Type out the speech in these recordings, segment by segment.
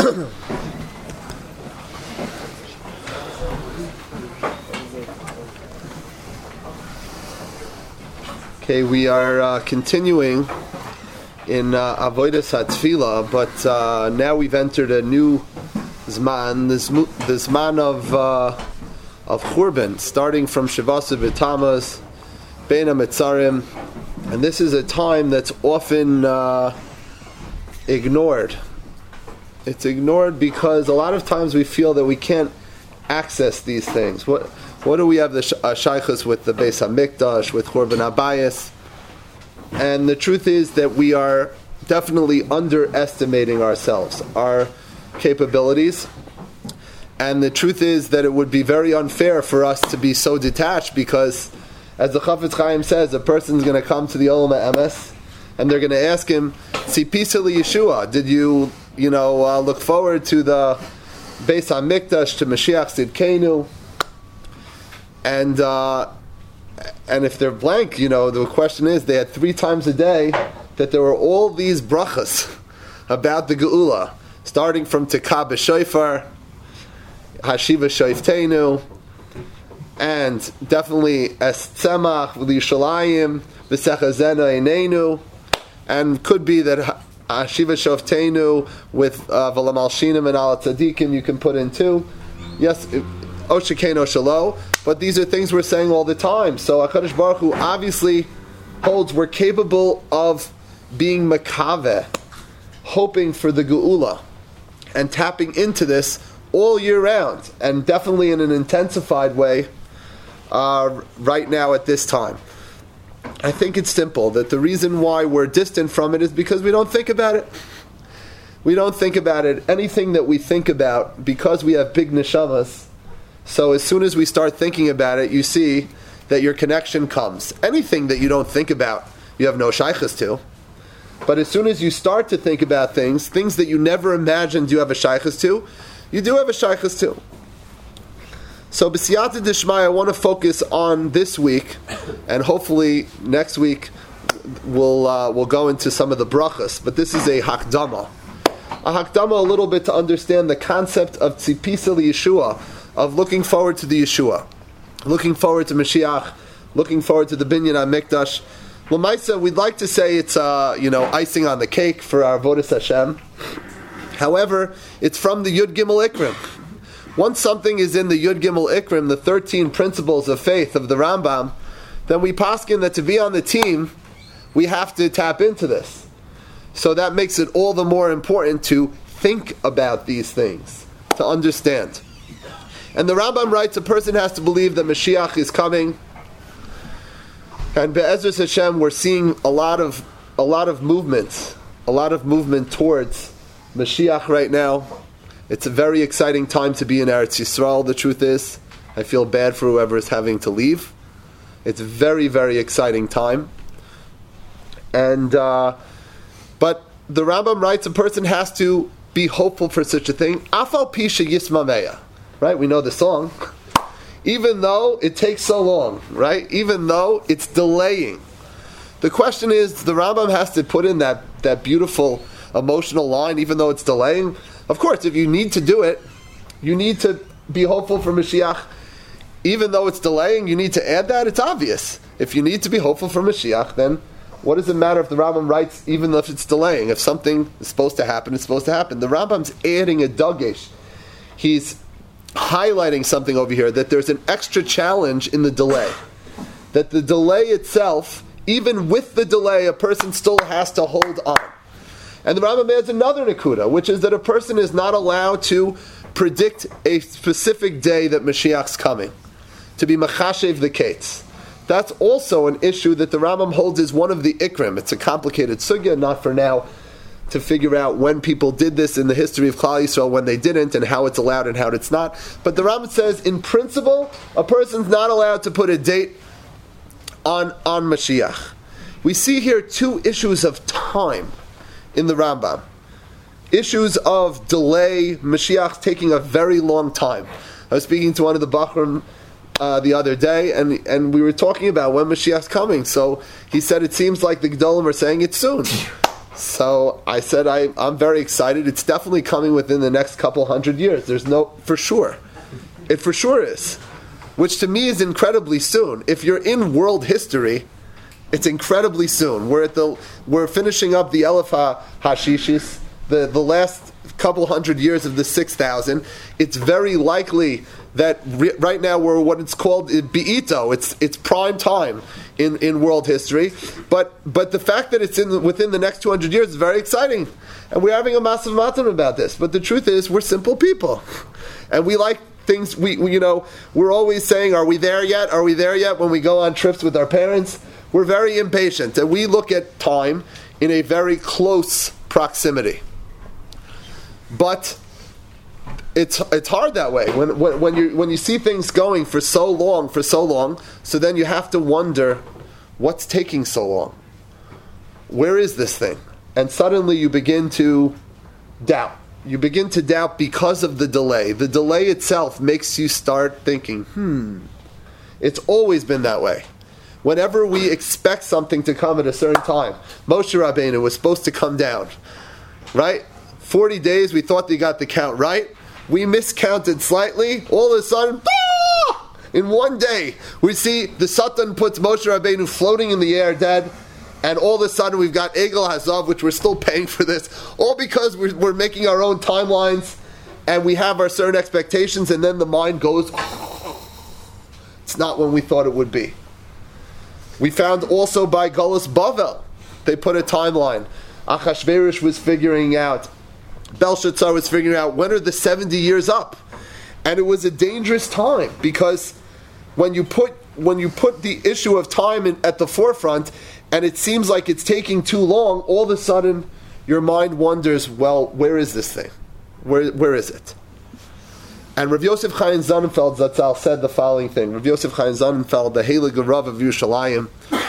Okay, we are continuing in Avodas HaTfilah, but now we've entered a new Zman, this Zman of Churban, starting from Shavasa B'Tamaz, Bein HaMetzarim, and this is a time that's often ignored. It's ignored because a lot of times we feel that we can't access these things. What do we have the shaychus with the Beis HaMikdash, with Churban Abayis? And the truth is that we are definitely underestimating ourselves, our capabilities. And the truth is that it would be very unfair for us to be so detached because, as the Chafetz Chaim says, a person's going to come to the Olam HaEmes and they're going to ask him, Tzipisa Yeshua, did you look forward to the Beis HaMikdash, to Mashiach Tzidkenu? And if they're blank, the question is, they had 3 times a day that there were all these brachas about the Geula, starting from Tekah B'Shofar, Hashiva Shoftenu, and definitely Es Tzemach L'Yishalayim, V'Sechazena Einenu, and could be that Hashiva Shoftenu with V'Lamalshinim and Al Tzadikim you can put in too. Yes, Oshikein Oshalo, but these are things we're saying all the time. So HaKadosh Baruch Hu obviously holds we're capable of being makaveh, hoping for the Geula, and tapping into this all year round, and definitely in an intensified way right now at this time. I think it's simple, that the reason why we're distant from it is because we don't think about it. We don't think about it. Anything that we think about, because we have big neshamas, so as soon as we start thinking about it, you see that your connection comes. Anything that you don't think about, you have no shaychus to. But as soon as you start to think about things that you never imagined you have a shaychus to, you do have a shaychus to. So b'siyata d'shmaya, I want to focus on this week, and hopefully next week we'll go into some of the brachas. But this is a hakdama. A hakdama a little bit to understand the concept of tzipisa Yeshua, of looking forward to the Yeshua, looking forward to Mashiach, looking forward to the Binyan HaMikdash. L'maisa, we'd like to say it's icing on the cake for our Avodas Hashem. However, it's from the Yud Gimel Ikrim. Once something is in the Yud Gimel Ikrim, the 13 principles of faith of the Rambam, then we paskin that to be on the team, we have to tap into this. So that makes it all the more important to think about these things, to understand. And the Rambam writes, a person has to believe that Mashiach is coming. And Be'ezras Hashem, we're seeing a lot of movement towards Mashiach right now. It's a very exciting time to be in Eretz Yisrael. The truth is, I feel bad for whoever is having to leave. It's a very, very exciting time. And but the Rambam writes, a person has to be hopeful for such a thing. Afal Pisha Yismameya. Right, we know the song. Even though it takes so long, right? Even though it's delaying. The question is, the Rambam has to put in that beautiful emotional line, even though it's delaying. Of course, if you need to do it, you need to be hopeful for Mashiach. Even though it's delaying, you need to add that. It's obvious. If you need to be hopeful for Mashiach, then what does it matter if the Rambam writes, even if it's delaying? If something is supposed to happen, it's supposed to happen. The Rambam's adding a dagesh. He's highlighting something over here, that there's an extra challenge in the delay. That the delay itself, even with the delay, a person still has to hold on. And the Rambam adds another nakuda, which is that a person is not allowed to predict a specific day that Mashiach's coming, to be machashev the kates. That's also an issue that the Rambam holds is one of the ikrim. It's a complicated sugya, not for now, to figure out when people did this in the history of Klal Yisrael, when they didn't, and how it's allowed and how it's not. But the Rambam says, in principle, a person's not allowed to put a date on Mashiach. We see here 2 issues of time in the Rambam. Issues of delay, Mashiach taking a very long time. I was speaking to one of the Bachrim the other day, and we were talking about when Mashiach's coming. So he said it seems like the Gedolim are saying it's soon. So I said, I'm very excited. It's definitely coming within the next couple hundred years. There's no, for sure. It for sure is. Which to me is incredibly soon. If you're in world history, it's incredibly soon. We're finishing up the Elef HaShishis, the last couple hundred years of the 6,000. It's very likely that right now we're what it's called Be'ito. It's prime time in world history. But the fact that it's within the next 200 years is very exciting. And we're having a massive matan about this. But the truth is, we're simple people. And we like things, we're always saying, are we there yet? Are we there yet? When we go on trips with our parents, we're very impatient. And we look at time in a very close proximity. But it's hard that way when you see things going for so long. So then you have to wonder, what's taking so long? Where is this thing? And suddenly you begin to doubt. You begin to doubt because of the delay. The delay itself makes you start thinking, it's always been that way. Whenever we expect something to come at a certain time, Moshe Rabbeinu was supposed to come down, right? 40 days, we thought they got the count right. We miscounted slightly. All of a sudden, in one day, we see the Satan puts Moshe Rabbeinu floating in the air dead, and all of a sudden we've got Egel Hazav, which we're still paying for this, all because we're making our own timelines, and we have our certain expectations, and then the mind goes, it's not when we thought it would be. We found also by Golus Bavel, they put a timeline. Achashverosh was figuring out, Belshazzar was figuring out, when are the 70 years up? And it was a dangerous time, because when you put the issue of time at the forefront, and it seems like it's taking too long, all of a sudden your mind wonders, well, where is this thing? Where is it? And Rav Yosef Chaim Sonnenfeld Zatzal said the following thing. Rav Yosef Chaim Sonnenfeld, the Heilige Rav of Yerushalayim,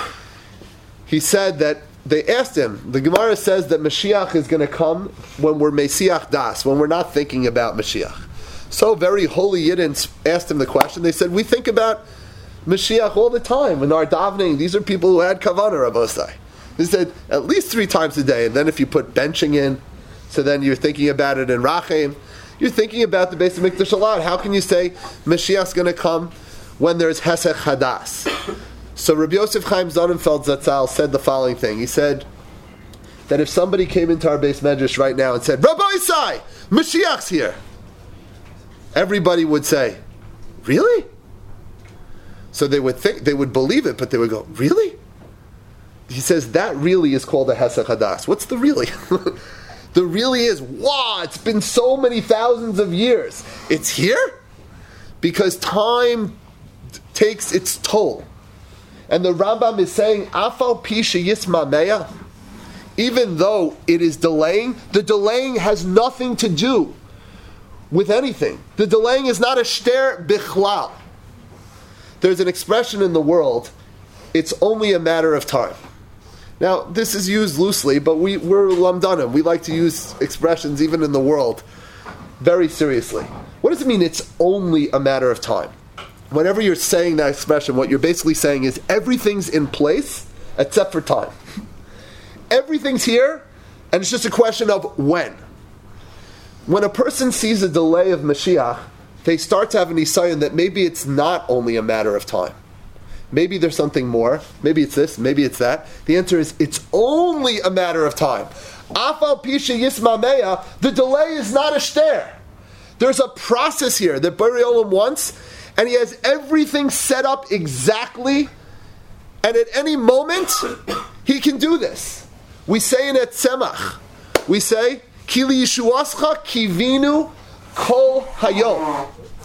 he said that they asked him, the Gemara says that Mashiach is going to come when we're Mesiach Das, when we're not thinking about Mashiach. So very holy Yidden asked him the question. They said, we think about Mashiach all the time in our davening. These are people who had Kavanah, Rabosai. They said, at least 3 times a day. And then if you put benching in, so then you're thinking about it in Rachem. You're thinking about the Beis HaMikdash a lot. How can you say Mashiach's going to come when there's Hesech Hadas? So Rabbi Yosef Chaim Sonnenfeld Zatzal said the following thing. He said that if somebody came into our Beis Medrash right now and said, Rabbi Isai, Mashiach's here, everybody would say, really? So they would believe it, but they would go, really? He says that really is called a Hesech Hadas. What's the really? The really is, wow, it's been so many thousands of years. It's here? Because time takes its toll. And the Rambam is saying, Afal Pisha Yismameya, even though it is delaying, the delaying has nothing to do with anything. The delaying is not a shter bichlal. There's an expression in the world, it's only a matter of time. Now, this is used loosely, but we're lamdanim. We like to use expressions even in the world very seriously. What does it mean it's only a matter of time? Whenever you're saying that expression, what you're basically saying is everything's in place except for time. Everything's here, and it's just a question of when. When a person sees a delay of Mashiach, they start to have an isayon that maybe it's not only a matter of time. Maybe there's something more. Maybe it's this. Maybe it's that. The answer is it's only a matter of time. Afal Pisha Yismameya, the delay is not a shter. There's a process here that Borei Olam wants, and he has everything set up exactly, and at any moment, he can do this. We say in Etzemach, we say, Ki li Yeshuascha kivinu kol hayom.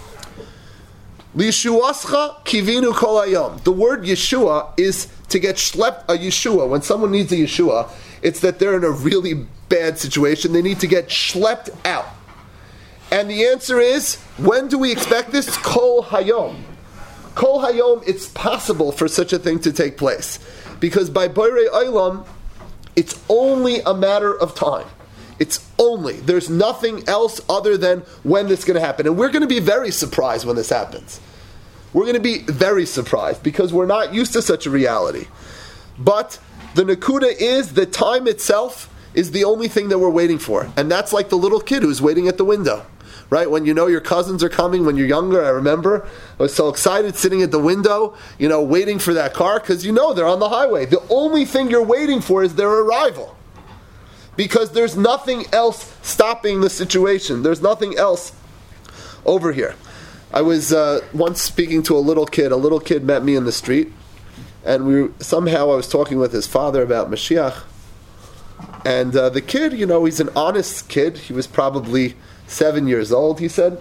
Li Yeshuascha kivinu kol hayom. The word Yeshua is to get schlepped, a Yeshua. When someone needs a Yeshua, it's that they're in a really bad situation. They need to get schlepped out. And the answer is, when do we expect this? Kol hayom. Kol hayom, it's possible for such a thing to take place. Because by Borei Olam, it's only a matter of time. There's nothing else other than when this is going to happen. And we're going to be very surprised when this happens. We're going to be very surprised because we're not used to such a reality. But the Nakuda is that time itself is the only thing that we're waiting for. And that's like the little kid who's waiting at the window. Right? When you know your cousins are coming when you're younger, I remember, I was so excited sitting at the window, waiting for that car, because they're on the highway. The only thing you're waiting for is their arrival. Because there's nothing else stopping the situation. There's nothing else over here. I was once speaking to a little kid. A little kid met me in the street, and I was talking with his father about Mashiach. And the kid, he's an honest kid. He was probably 7 years old. He said,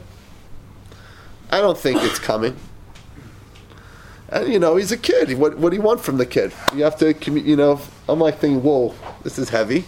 I don't think it's coming. And, he's a kid. What do you want from the kid? You have to, I'm like thinking, whoa, this is heavy.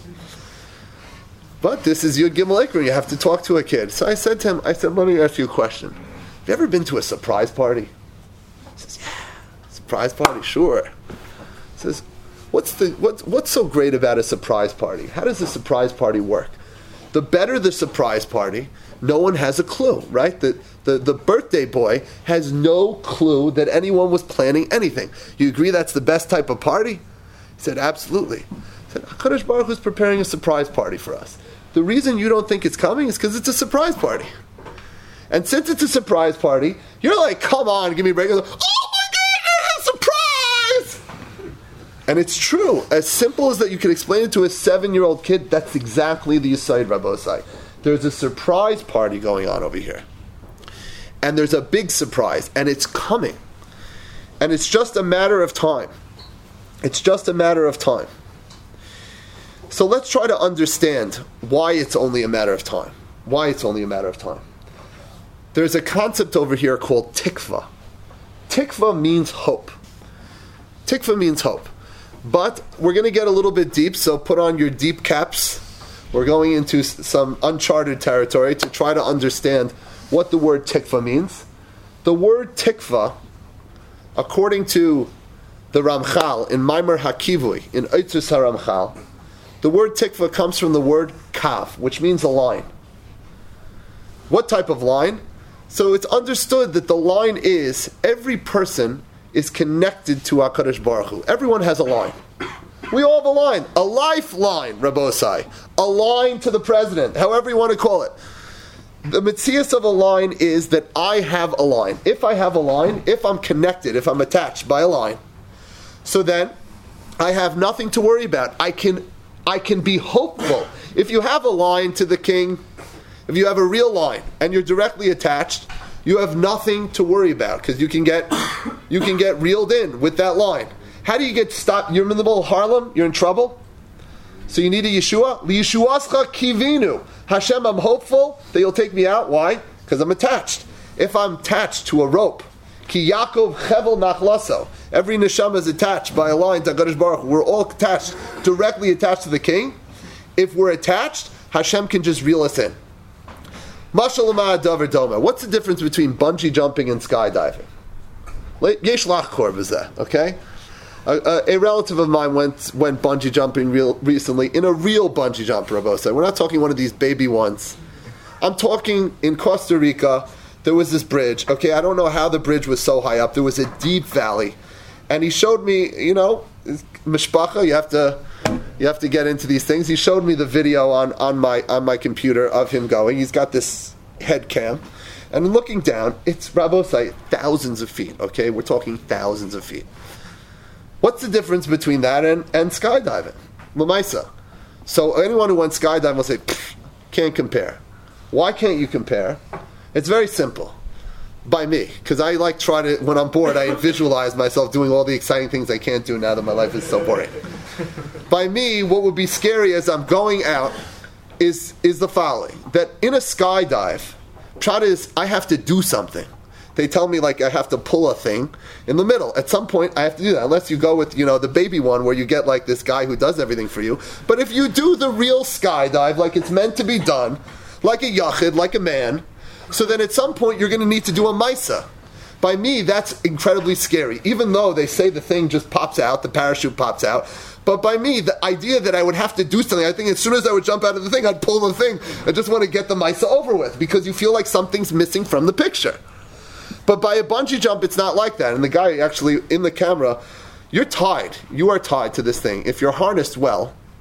But this is your Gimel Ikra. You have to talk to a kid. So I said to him, let me ask you a question. Have you ever been to a surprise party? He says, yeah. Surprise party? Sure. He says, what's so great about a surprise party? How does a surprise party work? The better the surprise party, no one has a clue, right? The birthday boy has no clue that anyone was planning anything. You agree that's the best type of party? He said, absolutely. He said, HaKadosh Baruch Hu is preparing a surprise party for us. The reason you don't think it's coming is because it's a surprise party. And since it's a surprise party, you're like, come on, give me a break. Oh my God, surprise! And it's true. As simple as that you can explain it to a 7-year-old kid, that's exactly the Yesod Rabbosai. There's a surprise party going on over here. And there's a big surprise, and it's coming. And it's just a matter of time. It's just a matter of time. So let's try to understand why it's only a matter of time. Why it's only a matter of time. There's a concept over here called tikva. Tikva means hope. Tikva means hope. But we're going to get a little bit deep, so put on your deep caps. We're going into some uncharted territory to try to understand what the word tikva means. The word tikva, according to the Ramchal in Maimer HaKivui, in Eitzos HaRamchal, the word tikva comes from the word kav, which means a line. What type of line? So it's understood that the line is every person is connected to HaKadosh Baruch Hu. Everyone has a line. We all have a line. A lifeline, Rabbosai. A line to the president, however you want to call it. The metzias of a line is that I have a line. If I have a line, if I'm connected, if I'm attached by a line, so then I have nothing to worry about. I can be hopeful. If you have a line to the king, if you have a real line and you're directly attached, you have nothing to worry about because you can get reeled in with that line. How do you get stopped? You're in the middle of Harlem, you're in trouble. So you need a Yeshua. Liyeshuascha kivinu. Hashem, I'm hopeful that you'll take me out. Why? Because I'm attached. If I'm attached to a rope, ki Yaakov chevel nachlaso. Every neshama is attached by a line to HaKadosh Baruch Hu. We're all attached, directly attached to the king. If we're attached, Hashem can just reel us in. What's the difference between bungee jumping and skydiving? Yesh lachkor b'zeh, okay? A relative of mine went bungee jumping recently in a real bungee jump, Rabbosai. We're not talking one of these baby ones. I'm talking in Costa Rica. There was this bridge. Okay, I don't know how the bridge was so high up. There was a deep valley, and he showed me. Mishpacha. You have to get into these things. He showed me the video on my computer of him going. He's got this head cam, and looking down, it's Rabbosai, thousands of feet. Okay, we're talking thousands of feet. What's the difference between that and skydiving? Lamaisa. So anyone who went skydiving will say, can't compare. Why can't you compare? It's very simple. By me. Because I when I'm bored, I visualize myself doing all the exciting things I can't do now that my life is so boring. By me, what would be scary as I'm going out is the following. That in a skydive, pshat is I have to do something. They tell me I have to pull a thing in the middle. At some point, I have to do that. Unless you go with, the baby one where you get this guy who does everything for you. But if you do the real skydive like it's meant to be done, like a yachid, like a man, so then at some point you're going to need to do a maisa. By me, that's incredibly scary. Even though they say the thing just pops out, the parachute pops out. But by me, the idea that I would have to do something, I think as soon as I would jump out of the thing, I'd pull the thing. I just want to get the maisa over with because you feel like something's missing from the picture. But by a bungee jump, it's not like that. And the guy actually, in the camera, you're tied. You are tied to this thing. If you're harnessed well,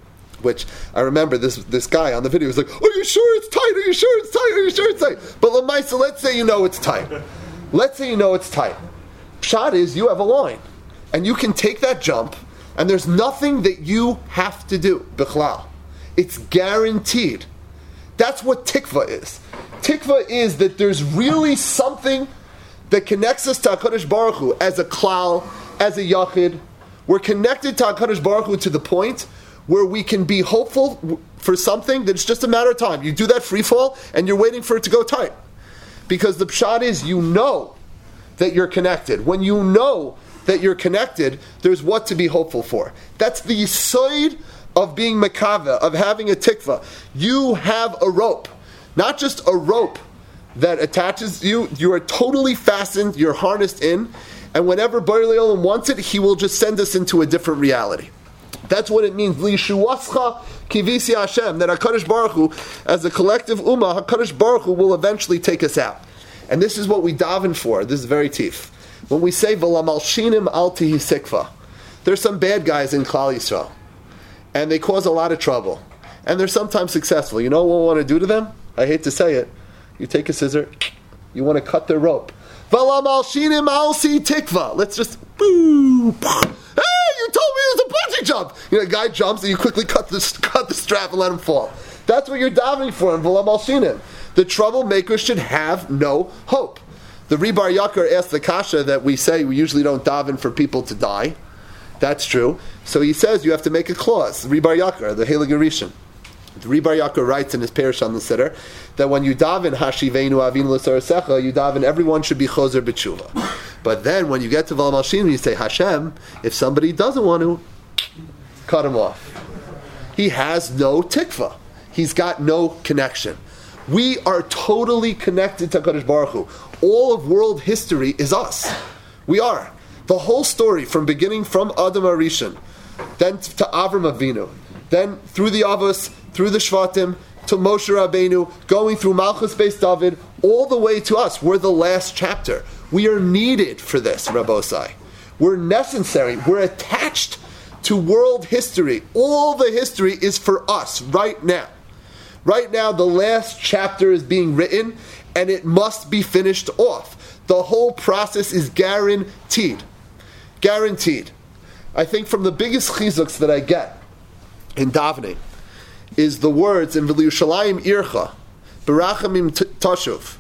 which I remember this guy on the video was like, are you sure it's tight? Are you sure it's tight? Are you sure it's tight? But Lamaisa, let's say you know it's tight. Let's say you know it's tight. Pshat is you have a line, and you can take that jump, and there's nothing that you have to do. Bichlal. It's guaranteed. That's what tikva is. Tikva is that there's really something that connects us to HaKadosh Baruch Hu as a klal, as a yachid. We're connected to HaKadosh Baruch Hu to the point where we can be hopeful for something that's just a matter of time. You do that free fall, and you're waiting for it to go tight. Because the pshat is, you know that you're connected. When you know that you're connected, there's what to be hopeful for. That's the yisoid of being makava, of having a tikva. You have a rope. Not just a rope that attaches you. You are totally fastened, you're harnessed in, and whenever Borei Olam wants it, he will just send us into a different reality. That's what it means. Lishuascha kivisi Hashem, that HaKadosh Baruch Hu, as a collective ummah, HaKadosh Baruch Hu will eventually take us out. And this is what we daven for. This is very teef. When we say V'lamal shinim al tihi sikva, there's some bad guys in Klal Yisrael, and they cause a lot of trouble, and they're sometimes successful. You know what we want to do to them? I hate to say it. You take a scissor, you want to cut their rope. V'lamal shinim al si tikva. Let's just boo. Hey, you told me it was a bungee jump. You know, a guy jumps and you quickly cut the strap and let him fall. That's what you're davening for in V'lamal shinim. The troublemaker should have no hope. The Ribar Yakar asked the kasha that we say we usually don't daven for people to die. That's true. So he says you have to make a clause. The Ribar Yakar, the Heilig Rishon. The Ribar Yakar writes in his Perish on the Siddur that when you daven Hashivenu Avinu L'Sarasecha, you daven everyone should be Chozer B'tshuva. But then when you get to V'lamal shinim, you say Hashem, if somebody doesn't want to, cut him off. He has no tikva. He's got no connection. We are totally connected to HaKadosh Baruch Hu. All of world history is us. We are. The whole story from beginning from Adam HaRishon, then to Avram Avinu, then through the Avos, through the Shvatim, to Moshe Rabbeinu, going through Malchus Beis David, all the way to us. We're the last chapter. We are needed for this, Rabbosai. We're necessary. We're attached to world history. All the history is for us right now. Right now, the last chapter is being written, and it must be finished off. The whole process is guaranteed. Guaranteed. I think from the biggest chizuks that I get in davening is the words in V'liyushalayim ircha, Berachamim tashuv.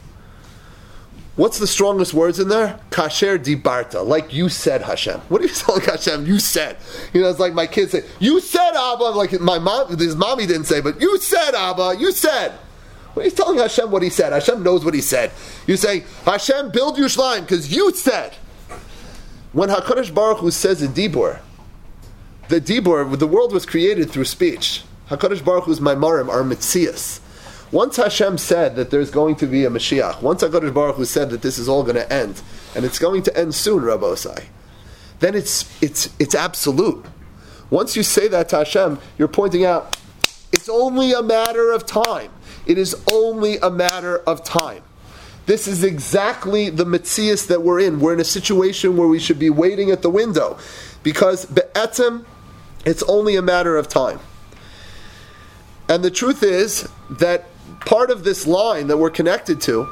What's the strongest words in there? Kasher dibarta, like you said, Hashem. What are you telling Hashem? You said. You know, it's like my kids say, you said, Abba. Like my mom, his mommy didn't say, but you said, Abba. You said. Well, he's telling Hashem what he said. Hashem knows what he said. You say, Hashem, build Yerushalayim because you said. When HaKadosh Baruch Hu says a dibur, the world was created through speech. HaKadosh Baruch Hu's maimarim are mitzias. Once Hashem said that there's going to be a Mashiach, once HaKadosh Baruch Hu said that this is all going to end, and it's going to end soon, Rabbosai, then it's absolute. Once you say that to Hashem, you're pointing out, it's only a matter of time. It is only a matter of time. This is exactly the Metzias that we're in. We're in a situation where we should be waiting at the window, because be'etzem, it's only a matter of time. And the truth is that part of this line that we're connected to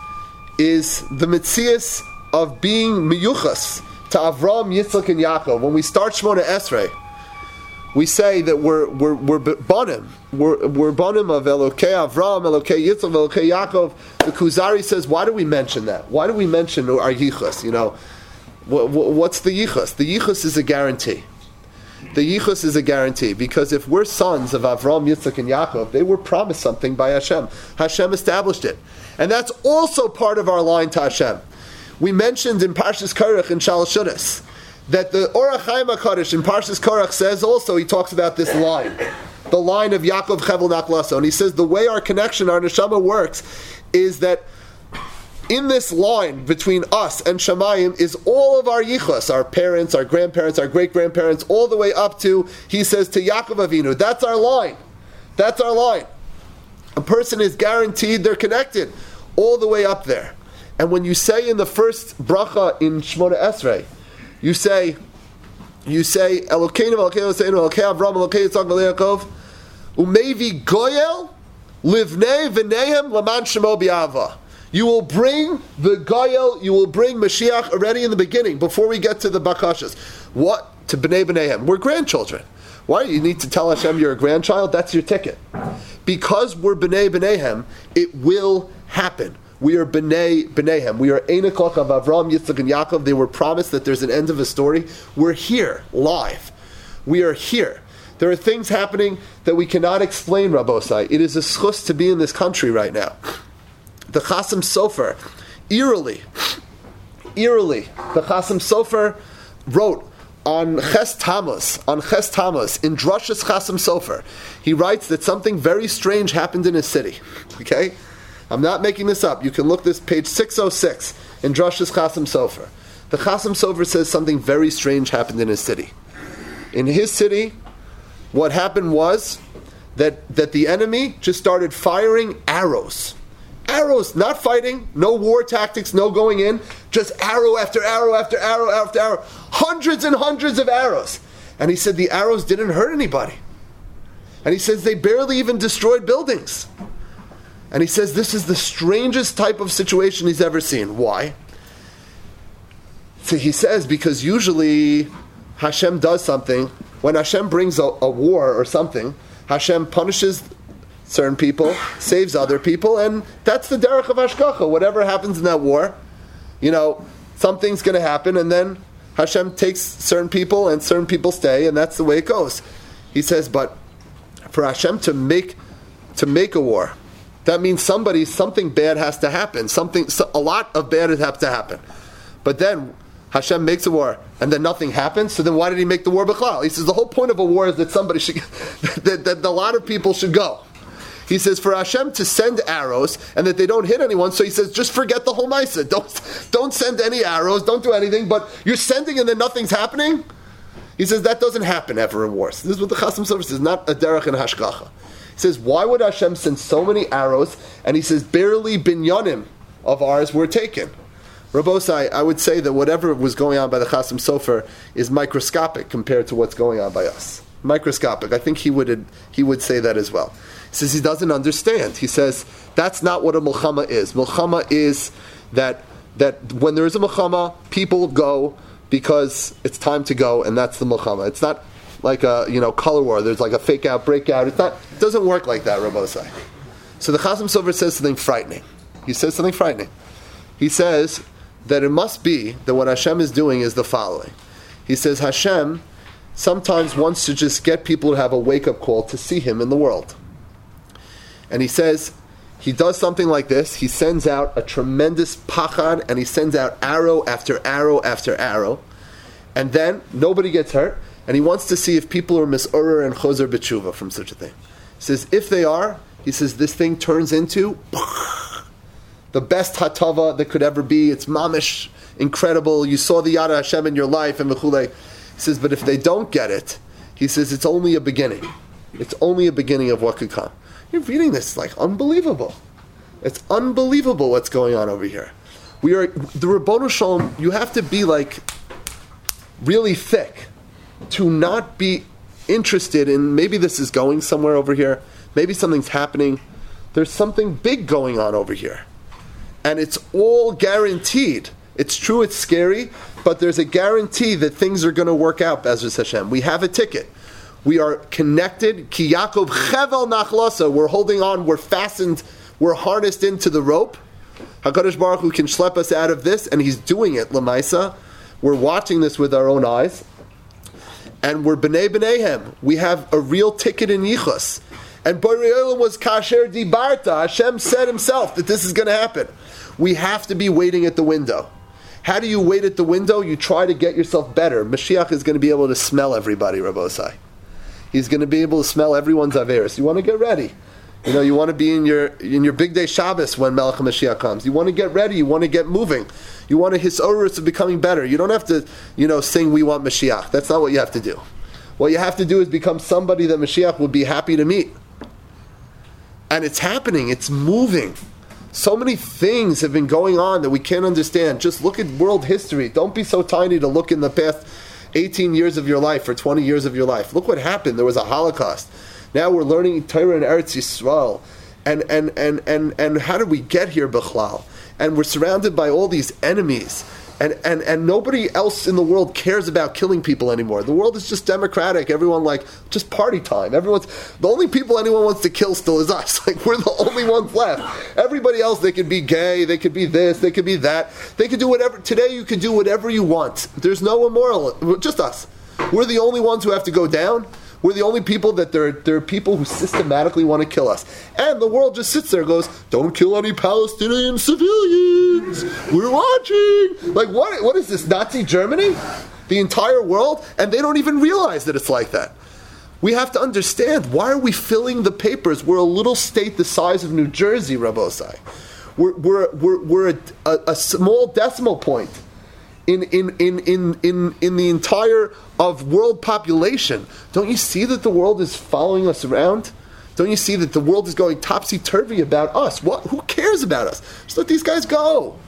is the Metzias of being miyuchas to Avram, Yitzchak, and Yaakov. When we start Shmona Esrei, we say that we're banim. We're banim of Elokei Avram, Elokei Yitzchak, Elokei Yaakov. The Kuzari says, why do we mention that? Why do we mention our yichus? You know, what's the yichus? The yichus is a guarantee. The yichus is a guarantee, because if we're sons of Avram, Yitzchak, and Yaakov, they were promised something by Hashem. Hashem established it. And that's also part of our line to Hashem. We mentioned in Parshas Korach in Shalosh Shudas that the Orach Chaim HaKadosh in Parshas Korach says also, he talks about this line, the line of Yaakov Chevel Nachlaso, and he says the way our connection, our neshama works, is that in this line between us and Shamayim is all of our yichus, our parents, our grandparents, our great-grandparents, all the way up to, he says, to Yaakov Avinu. That's our line. That's our line. A person is guaranteed they're connected all the way up there. And when you say in the first bracha in Shmona Esrei, you say, Elokeinu, Elokeinu, Elokeinu, Elokei Avram, Elokei Yitzchak, Elokei Yaakov, Umevi goyel livnei v'nehem laman shemo bi'ava. You will bring the goyel, you will bring Mashiach already in the beginning, before we get to the bakashas. What? To b'nei b'neihem. We're grandchildren. Why? You need to tell Hashem you're a grandchild? That's your ticket. Because we're b'nei b'neihem, it will happen. We are b'nei b'neihem. We are Einakach of Avram, Yitzchak, and Yaakov. They were promised that there's an end of a story. We're here, live. We are here. There are things happening that we cannot explain, Rabbosai. It is a schus to be in this country right now. The Chasam Sofer, eerily, the Chasam Sofer wrote on Ches Tammuz, in Drashas Chasam Sofer, he writes that something very strange happened in his city. Okay? I'm not making this up. You can look this, page 606, in Drashas Chasam Sofer. The Chasam Sofer says something very strange happened in his city. In his city, what happened was that the enemy just started firing arrows. Arrows, not fighting, no war tactics, no going in, just arrow after arrow after arrow after arrow, hundreds and hundreds of arrows. And he said the arrows didn't hurt anybody. And he says they barely even destroyed buildings. And he says this is the strangest type of situation he's ever seen. Why? So he says because usually Hashem does something, when Hashem brings a war or something, Hashem punishes certain people, saves other people, and that's the derech of hashgacha. Whatever happens in that war, something's going to happen, and then Hashem takes certain people, and certain people stay, and that's the way it goes. He says, but for Hashem to make a war, that means something bad has to happen. A lot of bad has to happen. But then Hashem makes a war, and then nothing happens. So then, why did He make the war b'chlal? He says the whole point of a war is that somebody should, that a lot of people should go. He says for Hashem to send arrows and that they don't hit anyone, so he says just forget the whole Maisa. Don't send any arrows, don't do anything, but you're sending and then nothing's happening? He says that doesn't happen ever in wars. This is what the Chasam Sofer says, not a derech and hashgacha. He says, why would Hashem send so many arrows? And he says, barely binyanim of ours were taken. Rabbosai, I would say that whatever was going on by the Chasam Sofer is microscopic compared to what's going on by us. Microscopic. I think he would say that as well. He says he doesn't understand. He says that's not what a milchama is. Milchama is that when there is a milchama, people go because it's time to go, and that's the milchama. It's not like a color war. There's like a fake out, breakout. It doesn't work like that, Rabbosai. So the Chasam Sofer says something frightening. He says something frightening. He says that it must be that what Hashem is doing is the following. He says Hashem sometimes wants to just get people to have a wake-up call to see Him in the world. And he says, he does something like this, he sends out a tremendous pachad, and he sends out arrow after arrow after arrow, and then nobody gets hurt, and he wants to see if people are misurah and chozer b'tshuva from such a thing. He says, if they are, he says, this thing turns into the best hatava that could ever be. It's mamish, incredible, you saw the Yad Hashem in your life, and v'chulei. He says, but if they don't get it, he says, it's only a beginning. It's only a beginning of what could come. You're reading this, it's like unbelievable. It's unbelievable what's going on over here. The Ribono Shel Olam, you have to be like really thick to not be interested in maybe this is going somewhere over here, maybe something's happening. There's something big going on over here. And it's all guaranteed. It's true, it's scary, but there's a guarantee that things are going to work out, Bezras Hashem. We have a ticket. We are connected. Ki Yaakov chevel nachlasa. We're holding on. We're fastened. We're harnessed into the rope. HaKadosh Baruch Hu can schlep us out of this, and He's doing it, Lamaisa. We're watching this with our own eyes. And we're b'nei b'neihem. We have a real ticket in Yichus. And Borei Olam was kasher dibarta. Hashem said Himself that this is going to happen. We have to be waiting at the window. How do you wait at the window? You try to get yourself better. Mashiach is going to be able to smell everybody, Rabbosai. He's going to be able to smell everyone's averis. You want to get ready. You want to be in your big day Shabbos when Melech HaMashiach comes. You want to get ready. You want to get moving. You want his orus of becoming better. You don't have to, sing "We Want Mashiach." That's not what you have to do. What you have to do is become somebody that Mashiach would be happy to meet. And it's happening. It's moving. So many things have been going on that we can't understand. Just look at world history. Don't be so tiny to look in the past. 18 years of your life or 20 years of your life. Look what happened. There was a Holocaust. Now we're learning Torah in Eretz Yisrael. And how did we get here, Bechlal? And we're surrounded by all these enemies. And nobody else in the world cares about killing people anymore. The world is just democratic. Everyone just party time. The only people anyone wants to kill still is us. We're the only ones left. Everybody else, they could be gay, they could be this, they could be that. They could do whatever. Today you can do whatever you want. There's no immoral, just us. We're the only ones who have to go down. We're the only people that there are people who systematically want to kill us. And the world just sits there and goes, don't kill any Palestinian civilians. We're watching. What is this, Nazi Germany? The entire world? And they don't even realize that it's like that. We have to understand, why are we filling the papers? We're a little state the size of New Jersey, Rabbosai. We're a small decimal point in the entire of world population. Don't you see that the world is following us around? Don't you see that the world is going topsy-turvy about us? Who cares about us? Just let these guys go.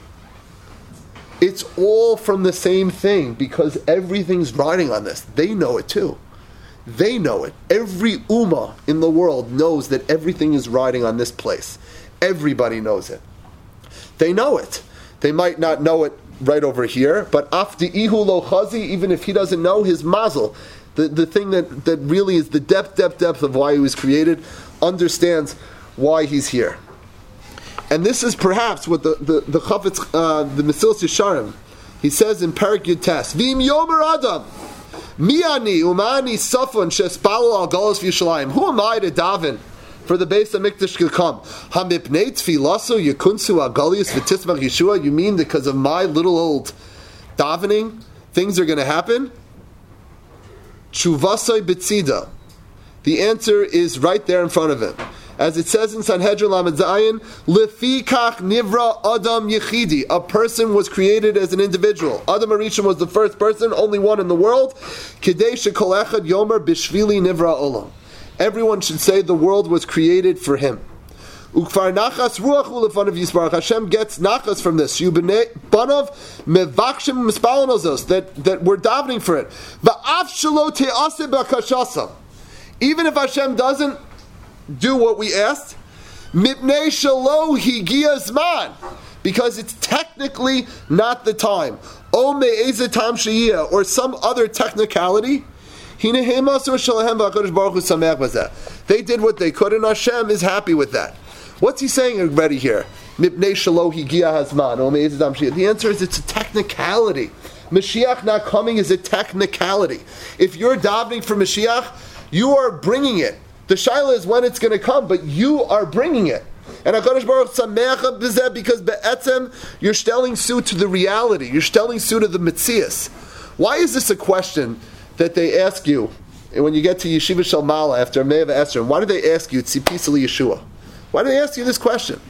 It's all from the same thing, because everything's riding on this. They know it too. They know it. Every ummah in the world knows that everything is riding on this place. Everybody knows it. They know it. They might not know it right over here, but afdi ihu lo chazi, even if he doesn't know, his mazel, the thing that really is the depth of why he was created, understands why he's here. And this is perhaps what the Chafetz, the Mesilas Yesharim, he says in Perek Yud Tes, V'im yomer adam, mi ani umani safon shespalo al galus v'Yushalayim. Who am I to daven for the Beis HaMikdash to come? Hamipnei tfilaso yekunsu agalius v'tismach Yeshua. You mean because of my little old davening, things are going to happen? Chuvasai b'tzida. The answer is right there in front of him. As it says in Sanhedrin Lamed Zayin, Lefikach nivra Adam Yechidi. A person was created as an individual. Adam HaRishon was the first person, only one in the world. Kidei shekol echad yomer bishvili nivra olam. Everyone should say the world was created for him. Ukfar nachas ruachu lefanov Yisbarach. Hashem gets nachas from this. Yubnei banav mevakshim mispalanozos, that we're davening for it. Va'af shelo te'aseh b'kashasam. Even if Hashem doesn't do what we asked, mipnei shelo higia zman, because it's technically not the time. O me'ezeh tam sheyiyah, or some other technicality. They did what they could, and Hashem is happy with that. What's he saying already here? The answer is it's a technicality. Mashiach not coming is a technicality. If you're davening for Mashiach, you are bringing it. The shaila is when it's going to come, but you are bringing it. And HaKadosh Baruch Sameach b'zeh, because be'etzem, you're stelling suit to the reality. You're stelling suit to the Metzias. Why is this a question that they ask you when you get to Yeshiva Shel Mala after Me'av Esrem? Why do they ask you Tzipisa Yeshua? Why do they ask you this question?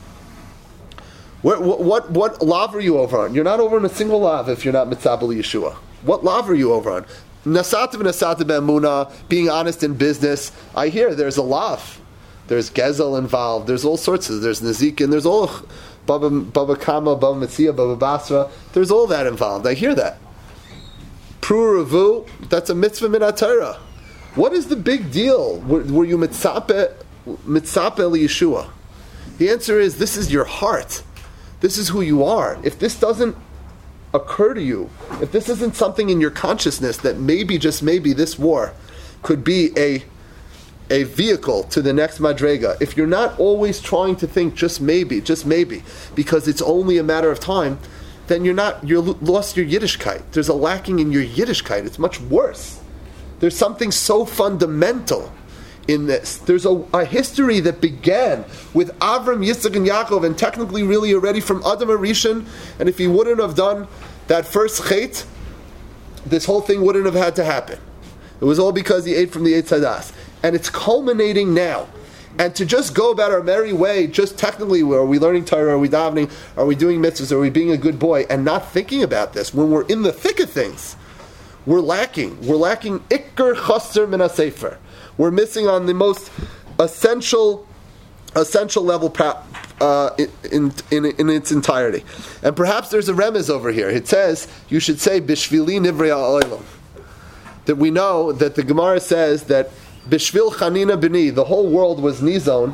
What lav are you over on? You're not over on a single lav if you're not Mitzabel Yeshua. What lav are you over on? Nasata be'emuna, being honest in business. I hear there's a lav. There's Gezel involved. There's all sorts of, there's Nazik, and there's all Baba Kama, Baba Metzia, Baba Basra. There's all that involved. I hear that. Pruravu, that's a mitzvah min HaTorah. What is the big deal? Were you mitzapeh Yeshua? The answer is, this is your heart. This is who you are. If this doesn't occur to you, if this isn't something in your consciousness that maybe, just maybe, this war could be a vehicle to the next madrega, if you're not always trying to think just maybe, because it's only a matter of time, then you're lost your Yiddishkeit. There's a lacking in your Yiddishkeit. It's much worse. There's something so fundamental in this. There's a history that began with Avram, Yitzchak, and Yaakov, and technically really already from Adam HaRishon, and if he wouldn't have done that first chet, this whole thing wouldn't have had to happen. It was all because he ate from the Eitz Hadas. And it's culminating now. And to just go about our merry way, just technically, are we learning Torah, are we davening, are we doing mitzvahs, are we being a good boy, and not thinking about this, when we're in the thick of things, we're lacking. We're lacking ikar chaser min hasefer. We're missing on the most essential level in its entirety. And perhaps there's a remez over here. It says, you should say, Bishvili nivrei ha'olam. that we know that the Gemara says that Bishvil Chanina B'ni, the whole world was nizon,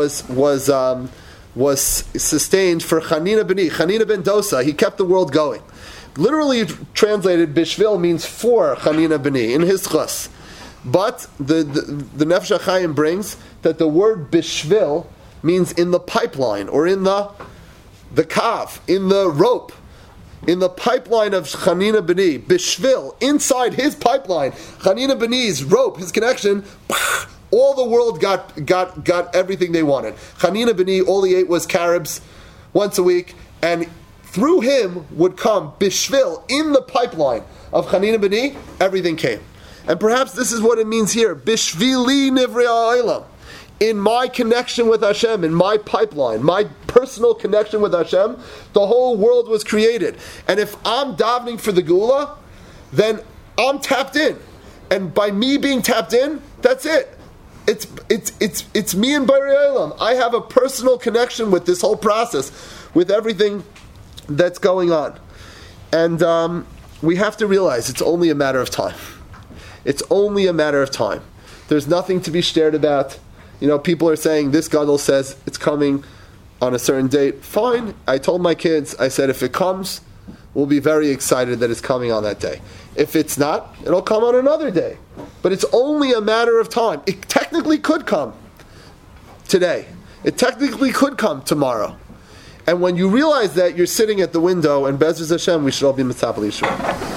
was sustained for Chanina B'ni, Chanina ben Dosa. He kept the world going. Literally translated, Bishvil means for Chanina B'ni, in his chus. But the Nefesh HaChaim brings that the word Bishvil means in the pipeline, or in the kav, in the rope, in the pipeline of Chanina B'ni, Bishvil, inside his pipeline, Chanina B'ni's rope, his connection, all the world got everything they wanted. Chanina B'ni, all he ate was carobs once a week, and through him would come Bishvil, in the pipeline of Chanina B'ni, everything came. And perhaps this is what it means here, Bishvili Nivrei Ha'olam. In my connection with Hashem, in my pipeline, my personal connection with Hashem, the whole world was created. And if I'm davening for the Geula, then I'm tapped in. And by me being tapped in, that's it. It's me and Borei Olam. I have a personal connection with this whole process, with everything that's going on. And we have to realize it's only a matter of time. It's only a matter of time. There's nothing to be stared about. People are saying, this gadol says it's coming on a certain date. Fine. I told my kids, I said, if it comes, we'll be very excited that it's coming on that day. If it's not, it'll come on another day. But it's only a matter of time. It technically could come today. It technically could come tomorrow. And when you realize that, you're sitting at the window, and Be'ezus Hashem, we should all be Mitzapel Yeshua.